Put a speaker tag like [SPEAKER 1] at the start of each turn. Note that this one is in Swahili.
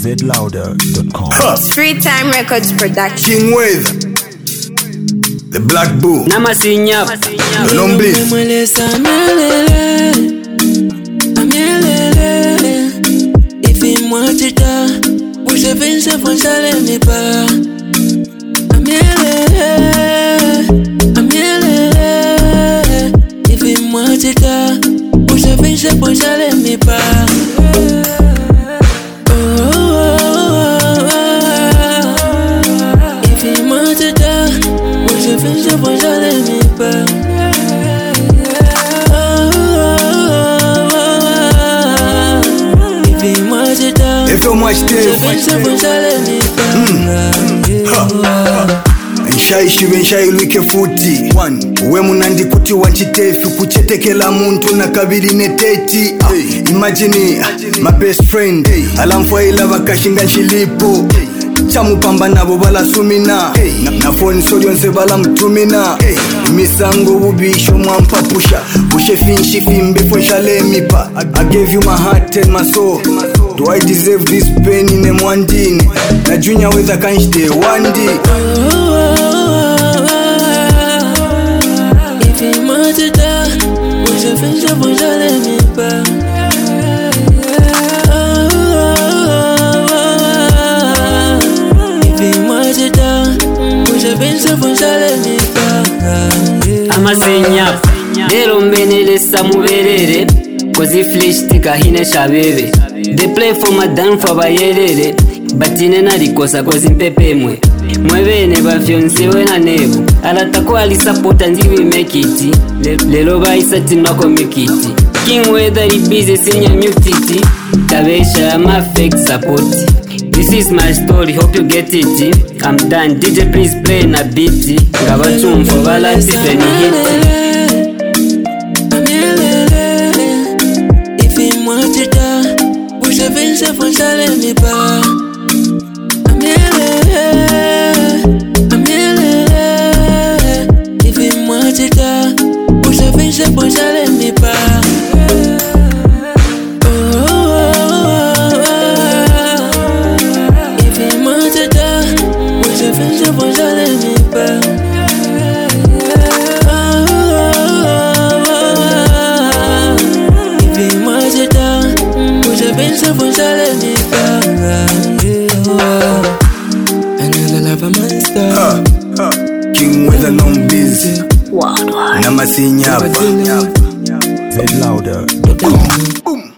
[SPEAKER 1] zlouder.com.
[SPEAKER 2] Free Time Records production.
[SPEAKER 3] King Weather, the Black Bull,
[SPEAKER 4] Namasinya
[SPEAKER 3] Long Bliss. Nshaishi benshayilwike futi uwe munandi kuti wanchitefi kuchetekela muntu na kabili neteti. Imagine my best friend alamfwaila bakashinga nshilipo chamupamba nabo balasumina na phone solyonse balamtumina misango bubisho mwampapusha bushe finshi fimbe fonshalemipa. I gave you my heart and my soul. Do I deserve this pain in a mwandini? Na Junior Weather kanshite one day.
[SPEAKER 5] If you want to die, push your finger for Jalemipa. If you want to die, push your finger for Jalemipa.
[SPEAKER 4] Amasinya Dero mbenele samuverere Kozi flesh tika hine shabebe. They play for madan for bayerere Batine na rikosa kozi mpepe mwe Mwebene bafyonse wena nebu Alatako alisapota nzi we make it. Lelo ba isati nako make it. King Weather busy sinya mutiti Tabesha ma fake support. This is my story, hope you get it. I'm done, DJ please play na beat. Ngabachum for balance feni hit.
[SPEAKER 5] If you want to die, push your finger for Jalemipa. If you want to die, push your finger for Jalemipa. If you want to die, push your finger for Jalemipa. If you want to die, push your finger for Jalemipa. Another love a monster.
[SPEAKER 3] King Weather, Long Bliss, Namasinya
[SPEAKER 1] zlouder.com.
[SPEAKER 3] Boom.